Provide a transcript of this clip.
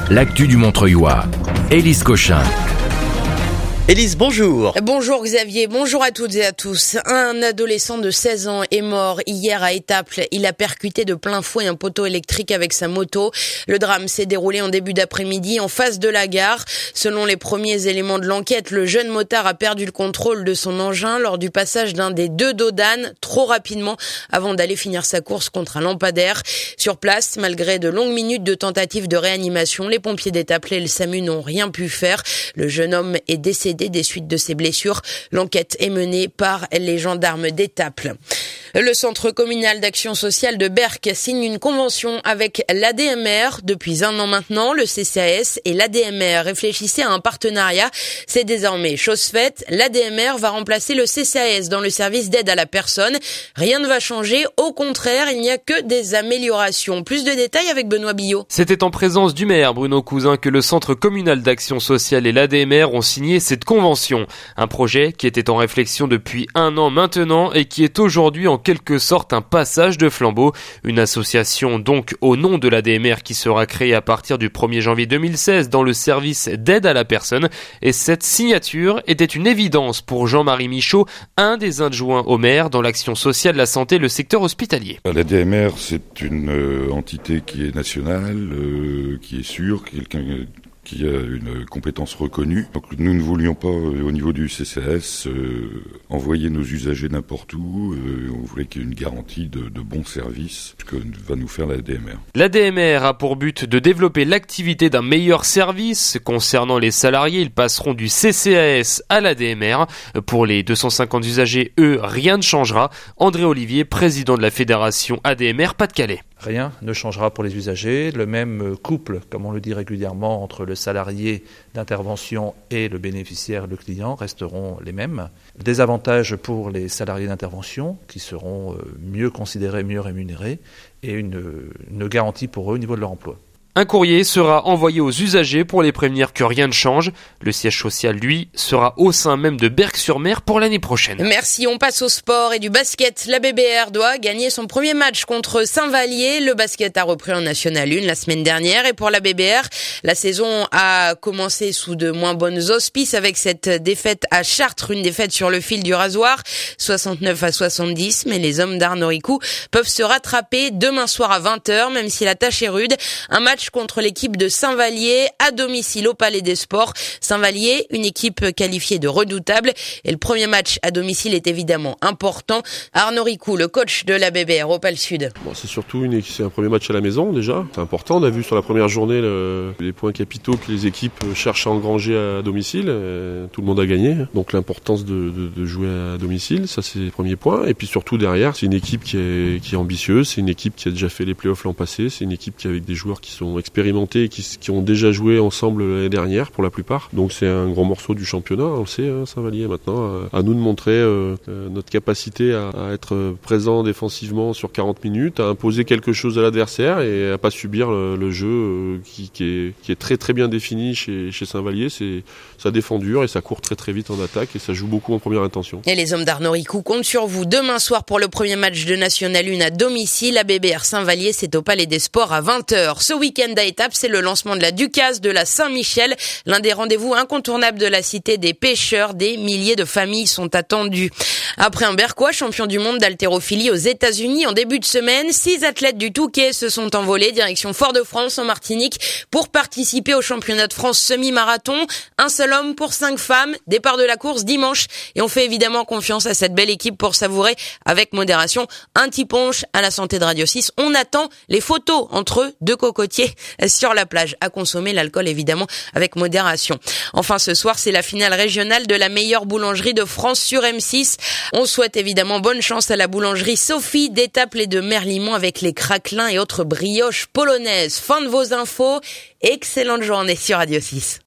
l'actu du Montreuillois. Élise Cochin. Élise, bonjour. Bonjour Xavier, bonjour à toutes et à tous. Un adolescent de 16 ans est mort hier à Étaples. Il a percuté de plein fouet un poteau électrique avec sa moto. Le drame s'est déroulé en début d'après-midi en face de la gare. Selon les premiers éléments de l'enquête, le jeune motard a perdu le contrôle de son engin lors du passage d'un des deux dos d'âne trop rapidement avant d'aller finir sa course contre un lampadaire. Sur place, malgré de longues minutes de tentatives de réanimation, les pompiers d'Étaples et le SAMU n'ont rien pu faire. Le jeune homme est décédé des suites de ses blessures. L'enquête est menée par les gendarmes d'Étaples. Le Centre communal d'action sociale de Berck signe une convention avec l'ADMR. Depuis 1 an maintenant, le CCAS et l'ADMR réfléchissaient à un partenariat. C'est désormais chose faite. L'ADMR va remplacer le CCAS dans le service d'aide à la personne. Rien ne va changer. Au contraire, il n'y a que des améliorations. Plus de détails avec Benoît Billot. C'était en présence du maire Bruno Cousin que le Centre communal d'action sociale et l'ADMR ont signé cette convention. Un projet qui était en réflexion depuis 1 an maintenant et qui est aujourd'hui en quelque sorte un passage de flambeau. Une association donc au nom de l'ADMR qui sera créée à partir du 1er janvier 2016 dans le service d'aide à la personne. Et cette signature était une évidence pour Jean-Marie Michaud, un des adjoints au maire dans l'action sociale, la santé et le secteur hospitalier. L'ADMR, c'est une entité qui est nationale, qui est sûre, qui a une compétence reconnue. Donc nous ne voulions pas, au niveau du CCAS, envoyer nos usagers n'importe où. On voulait qu'il y ait une garantie de bons services, ce que va nous faire l'ADMR. L'ADMR a pour but de développer l'activité d'un meilleur service. Concernant les salariés, ils passeront du CCAS à l'ADMR. Pour les 250 usagers, eux, rien ne changera. André Olivier, président de la fédération ADMR Pas-de-Calais. Rien ne changera pour les usagers. Le même couple, comme on le dit régulièrement, entre le salarié d'intervention et le bénéficiaire, le client, resteront les mêmes. Des avantages pour les salariés d'intervention qui seront mieux considérés, mieux rémunérés et une garantie pour eux au niveau de leur emploi. Un courrier sera envoyé aux usagers pour les prévenir que rien ne change. Le siège social, lui, sera au sein même de Berck-sur-Mer pour l'année prochaine. Merci, on passe au sport et du basket. La BBR doit gagner son premier match contre Saint-Vallier. Le basket a repris en National 1 la semaine dernière et pour la BBR, la saison a commencé sous de moins bonnes auspices avec cette défaite à Chartres, une défaite sur le fil du rasoir, 69-70, mais les hommes d'Arnaud Ricou peuvent se rattraper demain soir à 20h, même si la tâche est rude. Un match contre l'équipe de Saint-Vallier à domicile au Palais des Sports. Saint-Vallier, une équipe qualifiée de redoutable et le premier match à domicile est évidemment important. Arnaud Ricou, le coach de la BBR au Pal Sud. C'est surtout c'est un premier match à la maison déjà. C'est important. On a vu sur la première journée les points capitaux que les équipes cherchent à engranger à domicile. Tout le monde a gagné. Donc l'importance de jouer à domicile, ça c'est le premier point. Et puis surtout derrière, c'est une équipe qui est ambitieuse. C'est une équipe qui a déjà fait les playoffs l'an passé. C'est une équipe qui avec des joueurs qui sont expérimentés, qui ont déjà joué ensemble l'année dernière pour la plupart. Donc c'est un gros morceau du championnat, on le sait, Saint-Vallier maintenant. À nous de montrer notre capacité à être présent défensivement sur 40 minutes, à imposer quelque chose à l'adversaire et à pas subir le jeu qui est très très bien défini chez Saint-Vallier. Ça défend dur et ça court très très vite en attaque et ça joue beaucoup en première intention. Et les hommes d'Arnaud Ricou comptent sur vous demain soir pour le premier match de National 1 à domicile. À BBR Saint-Vallier, c'est au Palais des Sports à 20h. Ce week-end à Étaples, c'est le lancement de la Ducasse de la Saint-Michel, l'un des rendez-vous incontournables de la cité des pêcheurs. Des milliers de familles sont attendues. Après un Berquois champion du monde d'haltérophilie aux États-Unis en début de semaine, 6 athlètes du Touquet se sont envolés direction Fort-de-France en Martinique pour participer au championnat de France semi-marathon. Un seul homme pour 5 femmes. Départ de la course dimanche et on fait évidemment confiance à cette belle équipe pour savourer avec modération un petit punch à la santé de Radio 6. On attend les photos entre eux, 2 cocotiers sur la plage. À consommer l'alcool évidemment avec modération. Enfin ce soir, c'est la finale régionale de la meilleure boulangerie de France sur M6. On souhaite évidemment bonne chance à la boulangerie Sophie d'Étaples et de Merlimont avec les craquelins et autres brioches polonaises. Fin de vos infos. Excellente journée sur Radio 6.